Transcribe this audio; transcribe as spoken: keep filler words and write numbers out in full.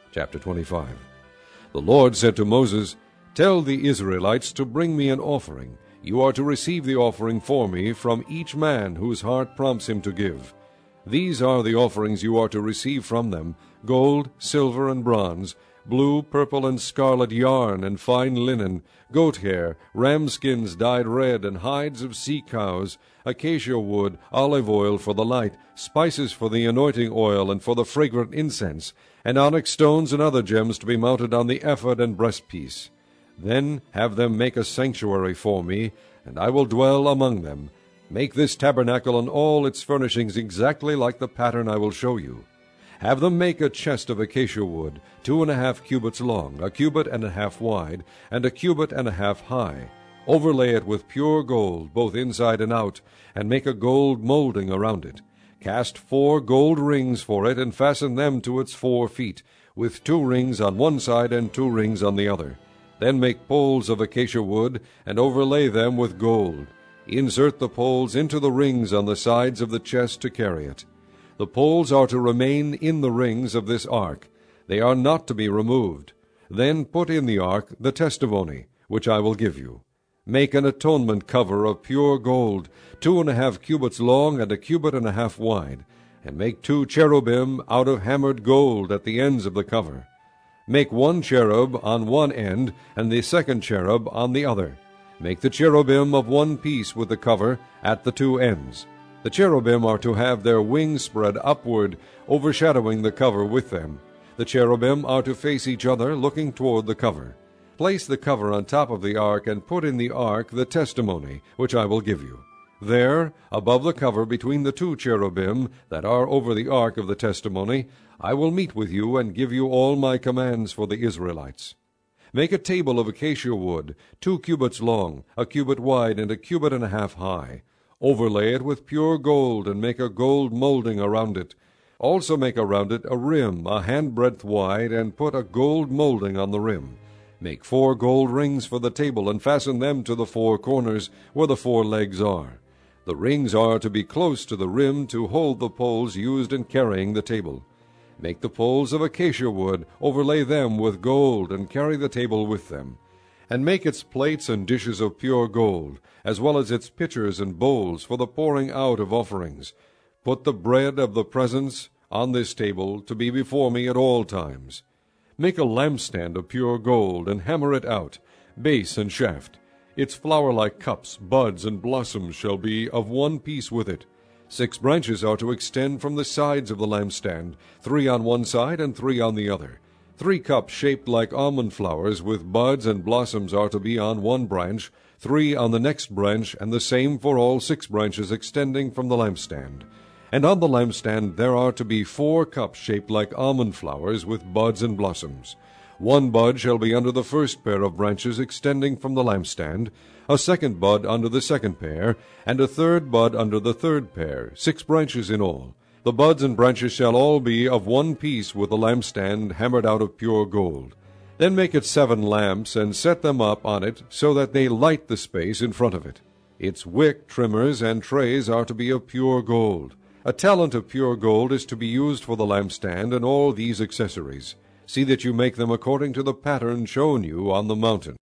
Chapter twenty-five. The Lord said to Moses, Tell the Israelites to bring me an offering. You are to receive the offering for me from each man whose heart prompts him to give. These are the offerings you are to receive from them: gold, silver, and bronze, blue, purple, and scarlet yarn, and fine linen, goat hair, ram skins dyed red, and hides of sea cows, acacia wood, olive oil for the light, spices for the anointing oil and for the fragrant incense, and onyx stones and other gems to be mounted on the ephod and breastpiece. Then have them make a sanctuary for me, and I will dwell among them. Make this tabernacle and all its furnishings exactly like the pattern I will show you. Have them make a chest of acacia wood, two and a half cubits long, a cubit and a half wide, and a cubit and a half high. Overlay it with pure gold, both inside and out, and make a gold molding around it. Cast four gold rings for it, and fasten them to its four feet, with two rings on one side and two rings on the other. Then make poles of acacia wood, and overlay them with gold. Insert the poles into the rings on the sides of the chest to carry it. The poles are to remain in the rings of this ark. They are not to be removed. Then put in the ark the testimony, which I will give you. Make an atonement cover of pure gold, two and a half cubits long and a cubit and a half wide, and make two cherubim out of hammered gold at the ends of the cover. Make one cherub on one end, and the second cherub on the other. Make the cherubim of one piece with the cover at the two ends. The cherubim are to have their wings spread upward, overshadowing the cover with them. The cherubim are to face each other, looking toward the cover. Place the cover on top of the ark, and put in the ark the testimony, which I will give you. There, above the cover between the two cherubim that are over the ark of the testimony, I will meet with you and give you all my commands for the Israelites. Make a table of acacia wood, two cubits long, a cubit wide, and a cubit and a half high. Overlay it with pure gold, and make a gold molding around it. Also make around it a rim a handbreadth wide, and put a gold molding on the rim. Make four gold rings for the table, and fasten them to the four corners, where the four legs are. The rings are to be close to the rim to hold the poles used in carrying the table. Make the poles of acacia wood, overlay them with gold, and carry the table with them. And make its plates and dishes of pure gold, as well as its pitchers and bowls for the pouring out of offerings. Put the bread of the presence on this table to be before me at all times. Make a lampstand of pure gold, and hammer it out, base and shaft. Its flower-like cups, buds, and blossoms shall be of one piece with it. Six branches are to extend from the sides of the lampstand, three on one side and three on the other. Three cups shaped like almond flowers with buds and blossoms are to be on one branch, three on the next branch, and the same for all six branches extending from the lampstand. And on the lampstand there are to be four cups shaped like almond flowers with buds and blossoms. One bud shall be under the first pair of branches extending from the lampstand, a second bud under the second pair, and a third bud under the third pair, six branches in all. The buds and branches shall all be of one piece with the lampstand hammered out of pure gold. Then make it seven lamps, and set them up on it, so that they light the space in front of it. Its wick, trimmers, and trays are to be of pure gold. A talent of pure gold is to be used for the lampstand and all these accessories. See that you make them according to the pattern shown you on the mountain.